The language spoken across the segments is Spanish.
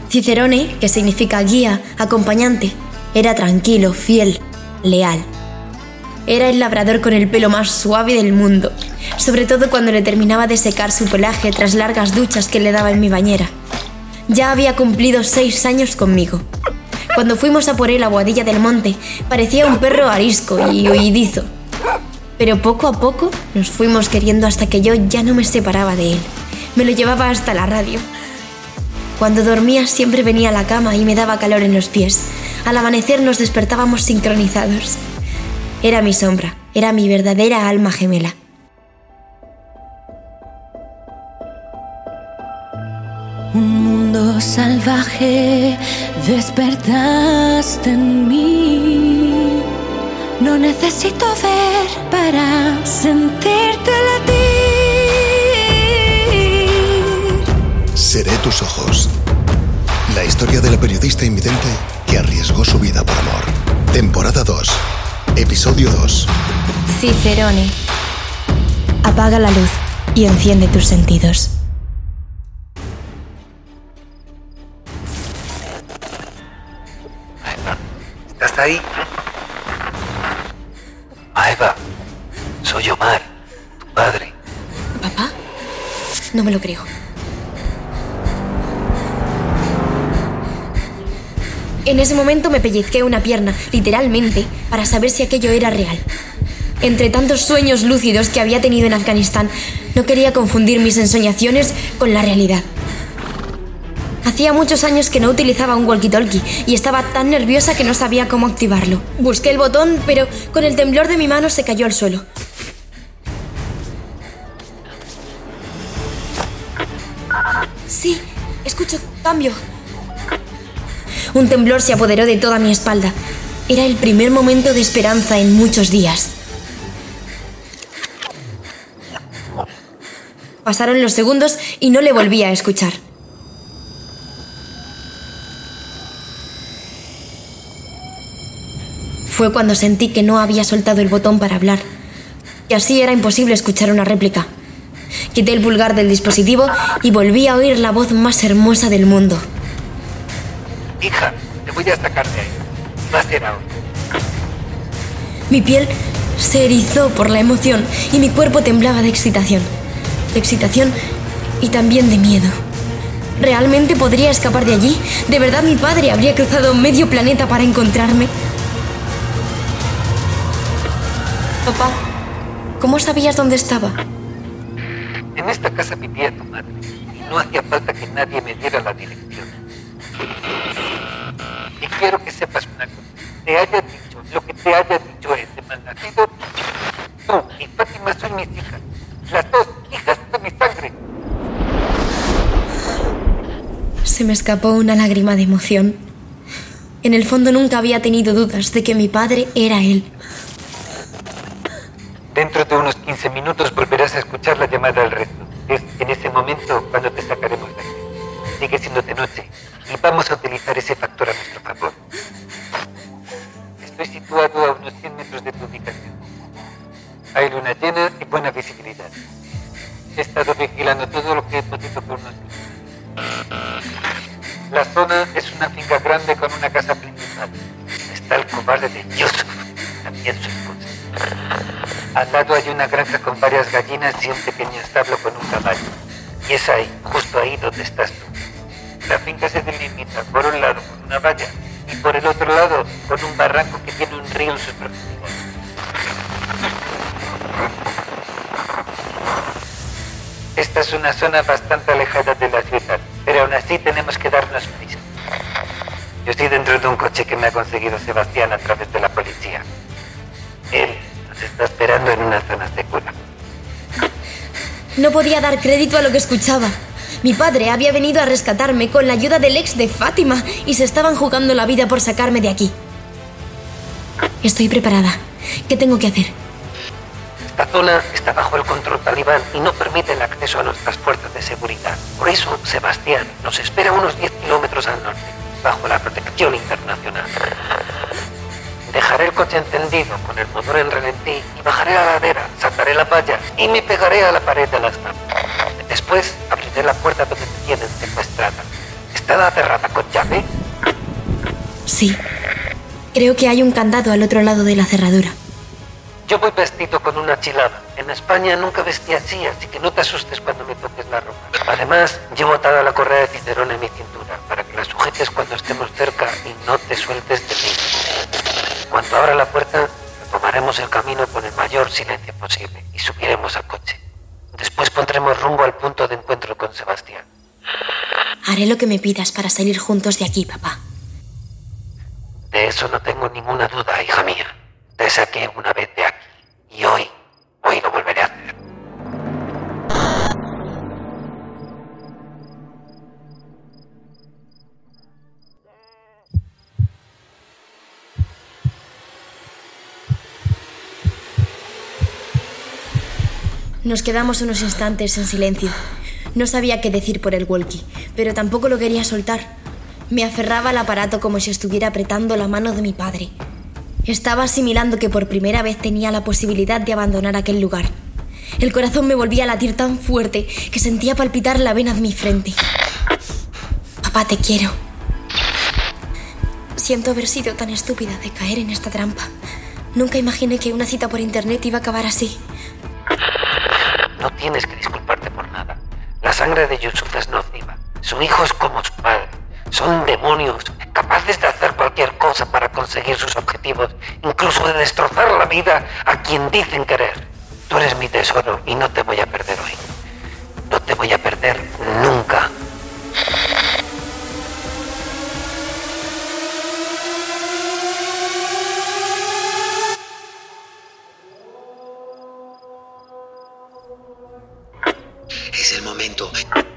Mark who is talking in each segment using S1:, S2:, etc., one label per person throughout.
S1: Cicerone, que significa guía, acompañante, era tranquilo, fiel, leal. Era el labrador con el pelo más suave del mundo, sobre todo cuando le terminaba de secar su pelaje tras largas duchas que le daba en mi bañera. Ya había cumplido 6 años conmigo. Cuando fuimos a por él a Boadilla del Monte, parecía un perro arisco y huidizo. Pero poco a poco nos fuimos queriendo hasta que yo ya no me separaba de él. Me lo llevaba hasta la radio. Cuando dormía siempre venía a la cama y me daba calor en los pies. Al amanecer nos despertábamos sincronizados. Era mi sombra, era mi verdadera alma gemela.
S2: Un mundo salvaje despertaste en mí. No necesito ver para sentirte latir.
S3: Seré tus ojos. La historia de la periodista invidente que arriesgó su vida por amor. Temporada 2. Episodio 2.
S1: Cicerone. Apaga la luz y enciende tus sentidos.
S4: Eva, ¿estás ahí? Eva, soy Omar, tu padre.
S1: ¿Papá? No me lo creo. En ese momento me pellizqué una pierna, literalmente, para saber si aquello era real. Entre tantos sueños lúcidos que había tenido en Afganistán, no quería confundir mis ensoñaciones con la realidad. Hacía muchos años que no utilizaba un walkie-talkie y estaba tan nerviosa que no sabía cómo activarlo. Busqué el botón, pero con el temblor de mi mano se cayó al suelo. Sí, escucho cambio. Un temblor se apoderó de toda mi espalda. Era el primer momento de esperanza en muchos días. Pasaron los segundos y no le volví a escuchar. Fue cuando sentí que no había soltado el botón para hablar, y así era imposible escuchar una réplica. Quité el pulgar del dispositivo y volví a oír la voz más hermosa del mundo.
S4: Hija, te voy a sacar de ahí. Va a ser ahora.
S1: Mi piel se erizó por la emoción y mi cuerpo temblaba de excitación. De excitación y también de miedo. ¿Realmente podría escapar de allí? ¿De verdad mi padre habría cruzado medio planeta para encontrarme? Papá, ¿cómo sabías dónde estaba?
S4: En esta casa vivía tu madre y no hacía falta que nadie me diera la dirección. Y quiero que sepas una cosa. Te haya dicho lo que te haya dicho ese malnacido, tú y Fátima son mis hijas. Las dos hijas de mi sangre.
S1: Se me escapó una lágrima de emoción. En el fondo nunca había tenido dudas de que mi padre era él.
S4: Dentro de unos 15 minutos volverás a escuchar la llamada al resto. Es en ese momento cuando te sacaremos de aquí. Sigue siendo de noche y vamos a utilizar ese factor a nuestro favor. Estoy situado a unos 100 metros de tu ubicación. Hay luna llena y buena visibilidad. He estado vigilando todo lo que he podido por unos días. La zona es una finca grande con una casa principal. Está el cobarde de Yusuf, también su esposa. Al lado hay una granja con varias gallinas y un pequeño establo con un caballo. Y es ahí, justo ahí donde estás tú. La finca se delimita por un lado con una valla y por el otro lado con un barranco que tiene un río en sus profundidades. Esta es una zona bastante alejada de la ciudad, pero aún así tenemos que darnos prisa. Yo estoy dentro de un coche que me ha conseguido Sebastián a través de la policía. Él nos está esperando en una zona segura.
S1: No podía dar crédito a lo que escuchaba. Mi padre había venido a rescatarme con la ayuda del ex de Fátima y se estaban jugando la vida por sacarme de aquí. Estoy preparada. ¿Qué tengo que hacer?
S4: Esta zona está bajo el control talibán y no permite el acceso a nuestras fuerzas de seguridad. Por eso, Sebastián nos espera unos 10 kilómetros al norte, bajo la protección internacional. Dejaré el coche encendido con el motor en ralentí y bajaré la ladera, saltaré la valla y me pegaré a la pared de las trampas. Después abriré la puerta donde te tienen secuestrada. ¿Está cerrada con llave?
S1: Sí. Creo que hay un candado al otro lado de la cerradura.
S4: Yo voy vestido con una chilada. En España nunca vestí así que no te asustes cuando me toques la ropa. Además, llevo atada la correa de Cicerone en mi cintura para que la sujetes cuando estemos cerca y no te sueltes de mí. Cuando abra la puerta, tomaremos el camino con el mayor silencio posible y subiremos al coche. Después pondremos rumbo al punto de encuentro con Sebastián.
S1: Haré lo que me pidas para salir juntos de aquí, papá.
S4: De eso no tengo ninguna duda, hija mía. Te saqué una vez de aquí y hoy lo volveré a hacer.
S1: Nos quedamos unos instantes en silencio. No sabía qué decir por el walkie, pero tampoco lo quería soltar. Me aferraba al aparato como si estuviera apretando la mano de mi padre. Estaba asimilando que por primera vez tenía la posibilidad de abandonar aquel lugar. El corazón me volvía a latir tan fuerte que sentía palpitar la vena de mi frente. Papá, te quiero. Siento haber sido tan estúpida de caer en esta trampa. Nunca imaginé que una cita por internet iba a acabar así.
S4: No tienes que disculparte por nada. La sangre de Yusuf es nociva. Su hijo es como su padre. Son demonios, capaces de hacer cualquier cosa para conseguir sus objetivos, incluso de destrozar la vida a quien dicen querer. Tú eres mi tesoro y no te voy a perder hoy. No te voy a perder nunca.
S5: Es el momento.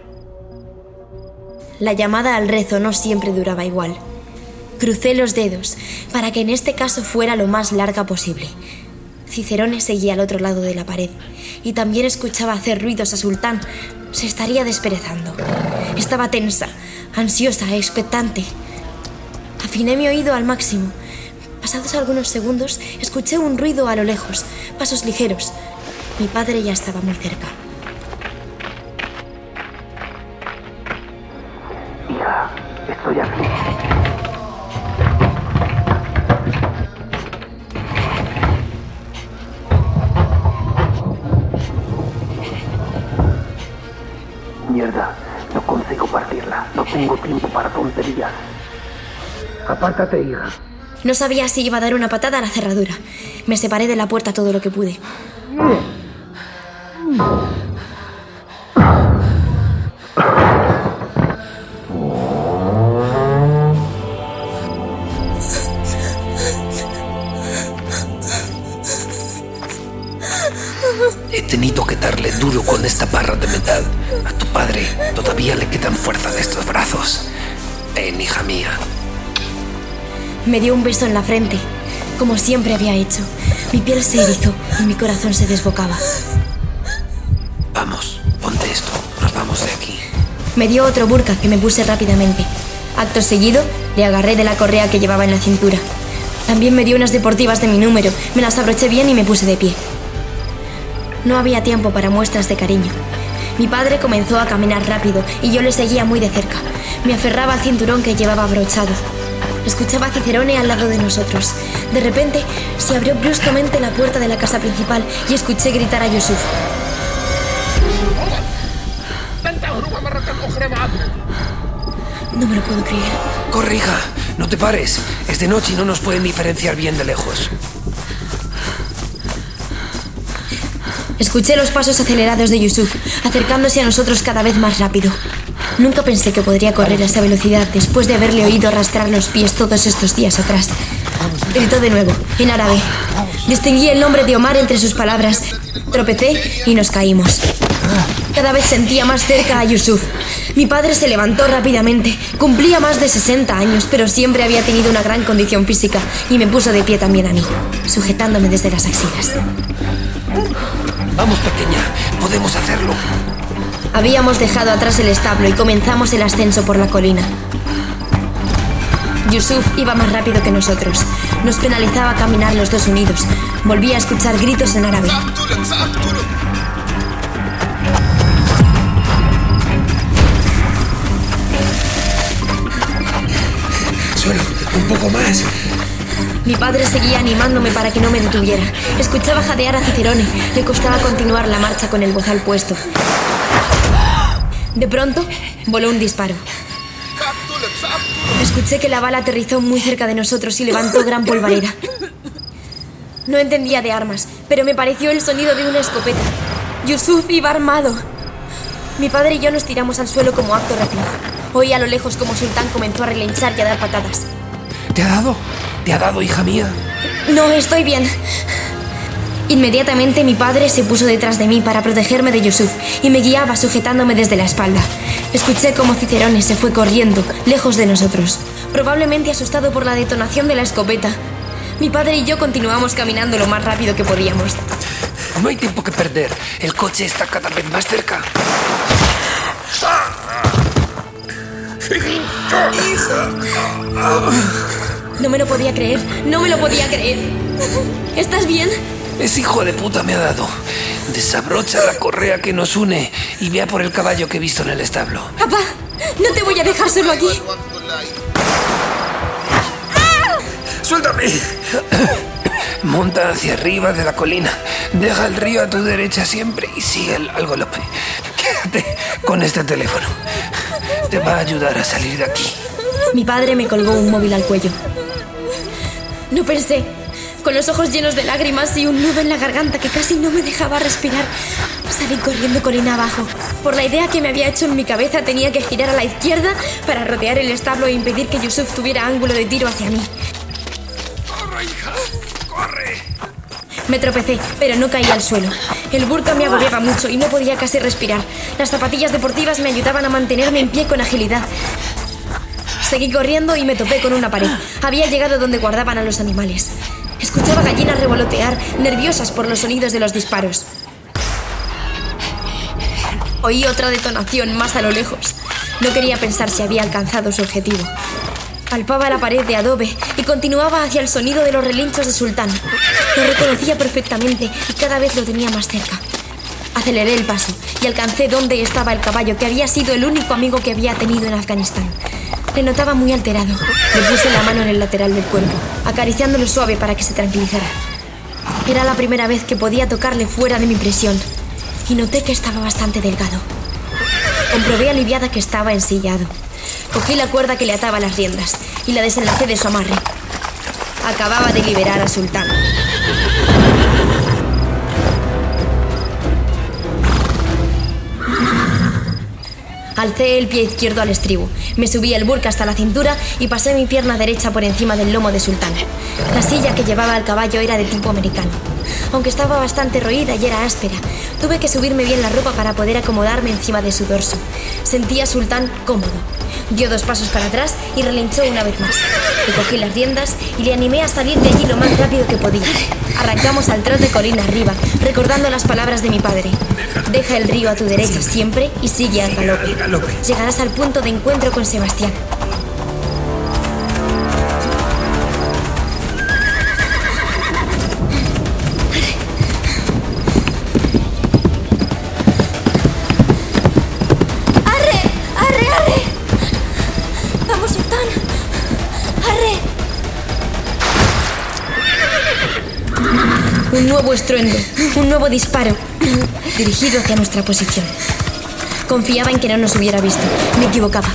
S1: La llamada al rezo no siempre duraba igual. Crucé los dedos para que en este caso fuera lo más larga posible. Cicerone seguía al otro lado de la pared y también escuchaba hacer ruidos a Sultán. Se estaría desperezando. Estaba tensa, ansiosa, expectante. Afiné mi oído al máximo. Pasados algunos segundos, escuché un ruido a lo lejos, pasos ligeros. Mi padre ya estaba muy cerca.
S4: Hija, estoy aquí. Mierda, no consigo partirla. No tengo tiempo para tonterías. Apártate, hija.
S1: No sabía si iba a dar una patada a la cerradura. Me separé de la puerta todo lo que pude.
S5: He tenido que darle duro con esta barra de metal. A tu padre todavía le quedan fuerza de estos brazos. Ven, hija mía.
S1: Me dio un beso en la frente, como siempre había hecho. Mi piel se erizó y mi corazón se desbocaba.
S5: Vamos, ponte esto. Nos vamos de aquí.
S1: Me dio otro burka que me puse rápidamente. Acto seguido, le agarré de la correa que llevaba en la cintura. También me dio unas deportivas de mi número. Me las abroché bien y me puse de pie. No había tiempo para muestras de cariño. Mi padre comenzó a caminar rápido y yo le seguía muy de cerca. Me aferraba al cinturón que llevaba abrochado. Escuchaba a Cicerone al lado de nosotros. De repente, se abrió bruscamente la puerta de la casa principal y escuché gritar a Yusuf. No me lo puedo creer.
S5: Corre, hija. No te pares. Es de noche y no nos pueden diferenciar bien de lejos.
S1: Escuché los pasos acelerados de Yusuf, acercándose a nosotros cada vez más rápido. Nunca pensé que podría correr a esa velocidad después de haberle oído arrastrar los pies todos estos días atrás. Gritó de nuevo, en árabe. Distinguí el nombre de Omar entre sus palabras. Tropecé y nos caímos. Cada vez sentía más cerca a Yusuf. Mi padre se levantó rápidamente. Cumplía más de 60 años, pero siempre había tenido una gran condición física y me puso de pie también a mí, sujetándome desde las axilas.
S5: Vamos, pequeña. Podemos hacerlo.
S1: Habíamos dejado atrás el establo y comenzamos el ascenso por la colina. Yusuf iba más rápido que nosotros. Nos penalizaba caminar los dos unidos. Volví a escuchar gritos en árabe.
S5: un poco más.
S1: Mi padre seguía animándome para que no me detuviera. Escuchaba jadear a Cicerone. Le costaba continuar la marcha con el bozal puesto. De pronto, voló un disparo. Escuché que la bala aterrizó muy cerca de nosotros y levantó gran polvareda. No entendía de armas, pero me pareció el sonido de una escopeta. Yusuf iba armado. Mi padre y yo nos tiramos al suelo como acto reflejo. Oí a lo lejos como Sultán comenzó a relinchar y a dar patadas.
S5: ¿Te ha dado? ¿Te ha dado, hija mía?
S1: No, estoy bien. Inmediatamente mi padre se puso detrás de mí para protegerme de Yusuf y me guiaba sujetándome desde la espalda. Escuché cómo Cicerone se fue corriendo, lejos de nosotros, probablemente asustado por la detonación de la escopeta. Mi padre y yo continuamos caminando lo más rápido que podíamos.
S5: No hay tiempo que perder. El coche está cada vez más cerca.
S1: No me lo podía creer, no me lo podía creer. ¿Estás bien?
S5: Ese hijo de puta me ha dado. Desabrocha la correa que nos une y vea por el caballo que he visto en el establo.
S1: Papá, no te voy a dejar solo aquí.
S5: ¡Suéltame! Monta hacia arriba de la colina. Deja el río a tu derecha siempre y sigue al galope. Quédate con este teléfono. Te va a ayudar a salir de aquí.
S1: Mi padre me colgó un móvil al cuello. No pensé. Con los ojos llenos de lágrimas y un nudo en la garganta que casi no me dejaba respirar, salí corriendo colina abajo. Por la idea que me había hecho en mi cabeza, tenía que girar a la izquierda para rodear el establo e impedir que Yusuf tuviera ángulo de tiro hacia mí.
S5: ¡Corre, hija! ¡Corre!
S1: Me tropecé, pero no caí al suelo. El burka me agobiaba mucho y no podía casi respirar. Las zapatillas deportivas me ayudaban a mantenerme en pie con agilidad. Seguí corriendo y me topé con una pared. Había llegado donde guardaban a los animales. Escuchaba gallinas revolotear, nerviosas por los sonidos de los disparos. Oí otra detonación más a lo lejos. No quería pensar si había alcanzado su objetivo. Palpaba la pared de adobe y continuaba hacia el sonido de los relinchos de Sultán. Lo reconocía perfectamente y cada vez lo tenía más cerca. Aceleré el paso y alcancé donde estaba el caballo, que había sido el único amigo que había tenido en Afganistán. Le notaba muy alterado. Le puse la mano en el lateral del cuerpo, acariciándolo suave para que se tranquilizara. Era la primera vez que podía tocarle fuera de mi presión y noté que estaba bastante delgado. Comprobé aliviada que estaba ensillado. Cogí la cuerda que le ataba las riendas y la desenlacé de su amarre. Acababa de liberar a Sultán. Alcé el pie izquierdo al estribo, me subí el burka hasta la cintura y pasé mi pierna derecha por encima del lomo de Sultán. La silla que llevaba al caballo era de tipo americano. Aunque estaba bastante roída y era áspera, tuve que subirme bien la ropa para poder acomodarme encima de su dorso. Sentí a Sultán cómodo. Dio 2 pasos para atrás y relinchó una vez más. Le cogí las riendas y le animé a salir de allí lo más rápido que podía. Arrancamos al trote colina arriba, recordando las palabras de mi padre. Deja el río a tu derecha siempre y sigue al galope. Llegarás al punto de encuentro con Sebastián. Un nuevo estruendo, un nuevo disparo, dirigido hacia nuestra posición. Confiaba en que no nos hubiera visto. Me equivocaba.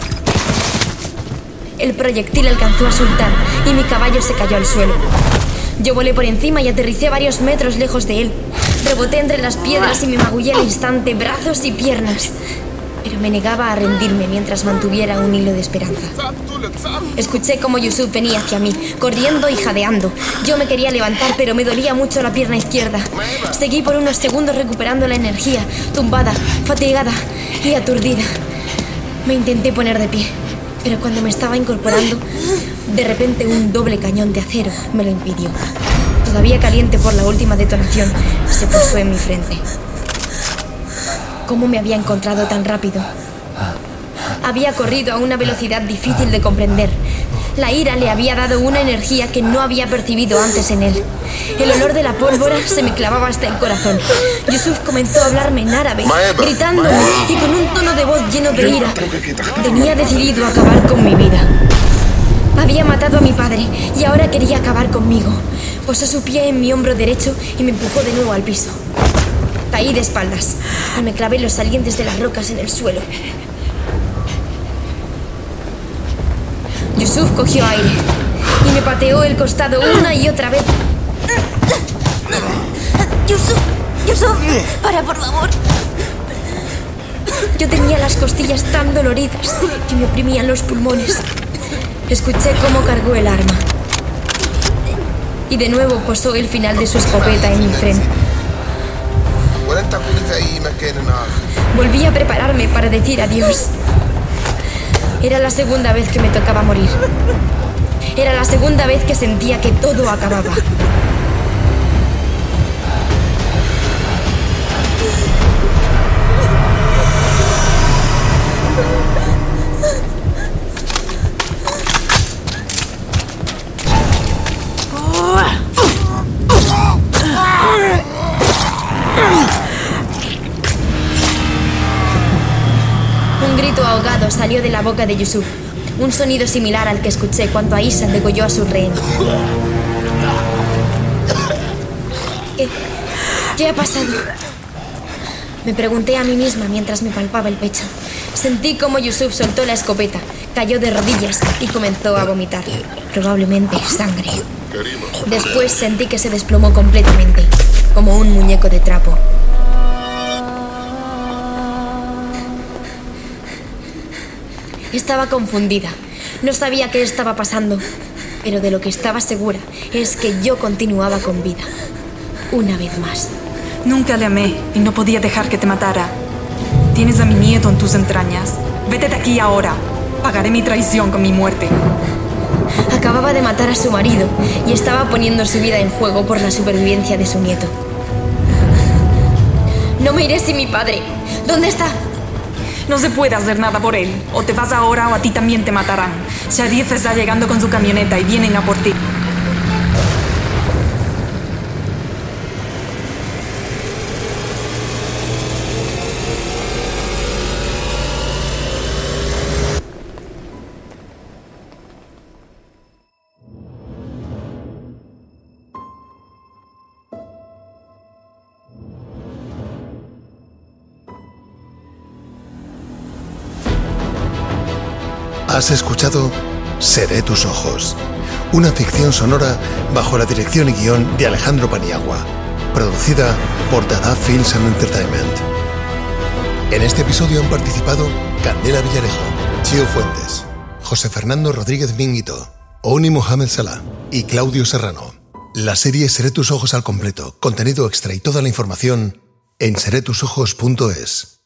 S1: El proyectil alcanzó a Sultán y mi caballo se cayó al suelo. Yo volé por encima y aterricé varios metros lejos de él. Reboté entre las piedras y me magullé al instante brazos y piernas. Pero me negaba a rendirme mientras mantuviera un hilo de esperanza. Escuché cómo Yusuf venía hacia mí, corriendo y jadeando. Yo me quería levantar, pero me dolía mucho la pierna izquierda. Seguí por unos segundos recuperando la energía, tumbada, fatigada y aturdida. Me intenté poner de pie, pero cuando me estaba incorporando, de repente un doble cañón de acero me lo impidió. Todavía caliente por la última detonación, se posó en mi frente. ¿Cómo me había encontrado tan rápido? Había corrido a una velocidad difícil de comprender. La ira le había dado una energía que no había percibido antes en él. El olor de la pólvora se me clavaba hasta el corazón. Yusuf comenzó a hablarme en árabe, gritándome y con un tono de voz lleno de ira. Tenía decidido acabar con mi vida. Había matado a mi padre y ahora quería acabar conmigo. Posó su pie en mi hombro derecho y me empujó de nuevo al piso. Caí de espaldas y me clavé los salientes de las rocas en el suelo. Yusuf cogió aire y me pateó el costado una y otra vez.
S2: Yusuf, para, por favor.
S1: Yo tenía las costillas tan doloridas que me oprimían los pulmones. Escuché cómo cargó el arma. Y de nuevo posó el final de su escopeta en mi frente. Volví a prepararme para decir adiós. Era la segunda vez que me tocaba morir. Era la segunda vez que sentía que todo acababa. Un grito ahogado salió de la boca de Yusuf, un sonido similar al que escuché cuando Aisha degolló a su rehén. ¿Qué ha pasado? Me pregunté a mí misma mientras me palpaba el pecho. Sentí como Yusuf soltó la escopeta, cayó de rodillas y comenzó a vomitar, probablemente sangre. Después sentí que se desplomó completamente, como un muñeco de trapo. Estaba confundida. No sabía qué estaba pasando, pero de lo que estaba segura es que yo continuaba con vida. Una vez más.
S6: Nunca le amé y no podía dejar que te matara. Tienes a mi nieto en tus entrañas. Vete de aquí ahora. Pagaré mi traición con mi muerte.
S1: Acababa de matar a su marido y estaba poniendo su vida en juego por la supervivencia de su nieto. No me iré sin mi padre. ¿Dónde está?
S6: No se puede hacer nada por él. O te vas ahora o a ti también te matarán. Sharif está llegando con su camioneta y vienen a por ti.
S3: Has escuchado Seré tus ojos, una ficción sonora bajo la dirección y guión de Alejandro Paniagua, producida por Dada Films and Entertainment. En este episodio han participado Candela Villarejo, Chio Fuentes, José Fernando Rodríguez Minguito, Ouni Mohamed Salah y Claudio Serrano. La serie Seré tus ojos al completo, contenido extra y toda la información en seretusojos.es.